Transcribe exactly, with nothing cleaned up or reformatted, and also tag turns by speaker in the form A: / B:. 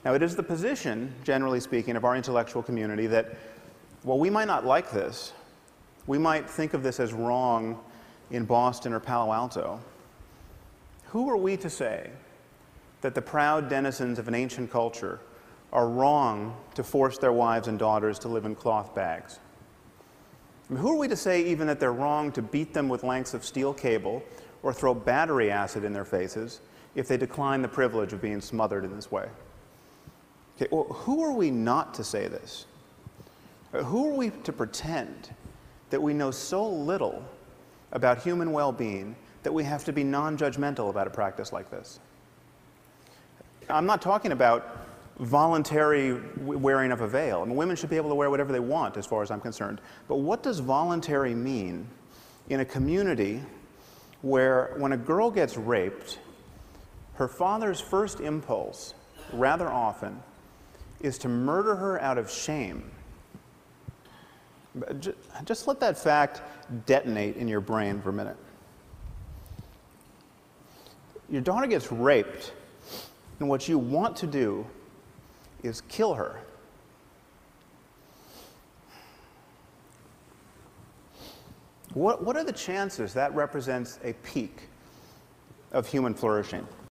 A: Now, it is the position, generally speaking, of our intellectual community that, while we might not like this, we might think of this as wrong in Boston or Palo Alto, who are we to say that the proud denizens of an ancient culture are wrong to force their wives and daughters to live in cloth bags? I mean, who are we to say even that they're wrong to beat them with lengths of steel cable or throw battery acid in their faces if they decline the privilege of being smothered in this way? Okay, well, who are we not to say this? Who are we to pretend that we know so little about human well-being that we have to be non-judgmental about a practice like this? I'm not talking about voluntary wearing of a veil. I mean, women should be able to wear whatever they want, as far as I'm concerned. But what does voluntary mean in a community where, when a girl gets raped, her father's first impulse, rather often, is to murder her out of shame? Just let that fact detonate in your brain for a minute. Your daughter gets raped, and what you want to do is kill her. What, what are the chances that represents a peak of human flourishing?